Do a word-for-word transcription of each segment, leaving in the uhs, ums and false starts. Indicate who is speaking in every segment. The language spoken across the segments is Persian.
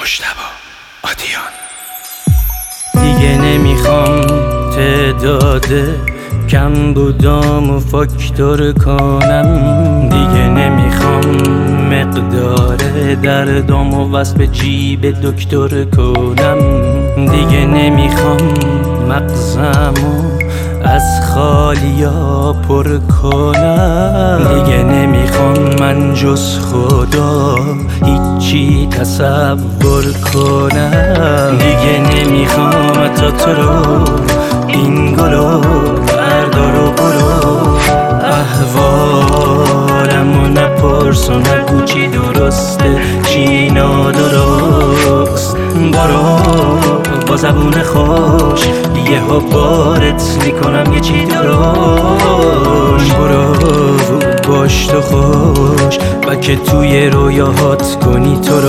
Speaker 1: مجتبی آدیان.
Speaker 2: دیگه نمیخوام تعداد کم بودام و فاکتور کنم، دیگه نمیخوام مقدار دردام و وصف جیب دکتر کنم، دیگه نمیخوام مغزمو از خالیا پر کنم، دیگه نمیخوام من جز خدا هیچی تصور کنم، دیگه نمیخوام حتی تو رو این گلو بردار و برو، احوالمو نپرس و نگو چی درسته چی نادرست، برو با زبون خوش یه ها بارت میکنم یه چی درست، برو باش تو خوش و که توی رویاهات کنی تو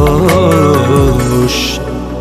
Speaker 2: روش.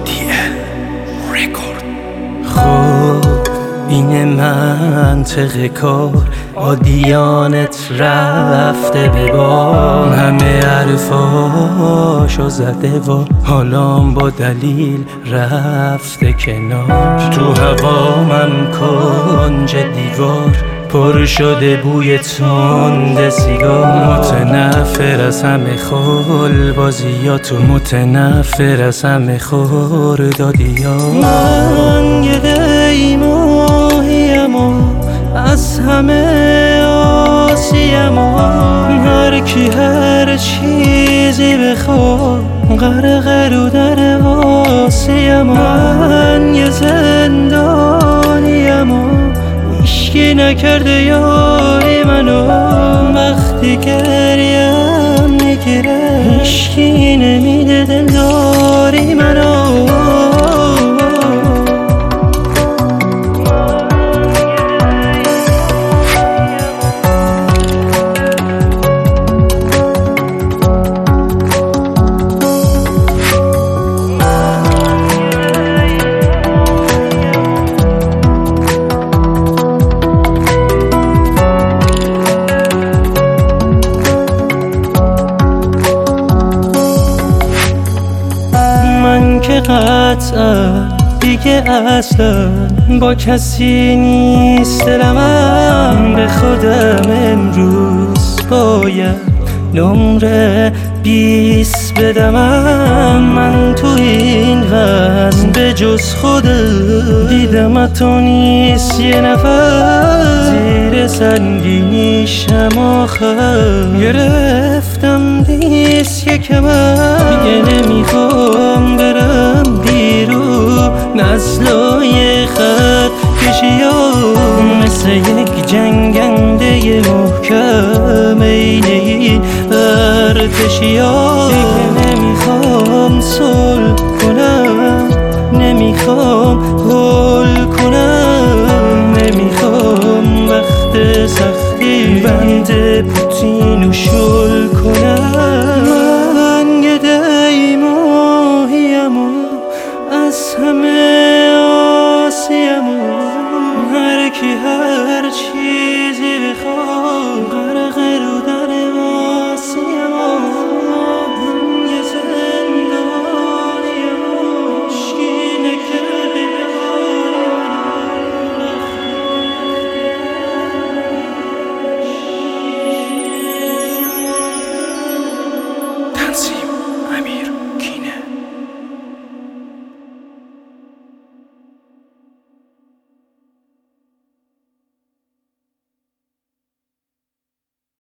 Speaker 2: خب این منطق کار آدیانت رفته به بار، همه حرفاشو زده و حالام با دلیل رفته کنار، تو هوامم کنج دیوار پر شده بوی تند سیگار، متنفر از همه خل بازیاتو، متنفر از همه خوردادیات. من یه دی ماهیم و از همه آسیم و هر کی هر چیزی بخواد غرق رو در واسیم، من یه زندانیم و هیچکی نکرده یاری منو، وقتی گریم میگیره هیچکی نمیده دلداری منو. من که قطعا دیگه اصلا با کسی نیست دلم، به خودم امروز باید نمره بیست بدم، من تو این وزن به جز خودم دیدم تو نیست یه نفر، زیر سنگینیشم آخر گرفتم دیست یه کمر، دیگه نمیخوام برم بیرون نزلای خط کشیام، مثل یک جنگنده محکم این این ارتشیام، دیگه نمیخوام صلح کنم نمیخوام حل کنم، نمیخوام وقت سختی بند پوتین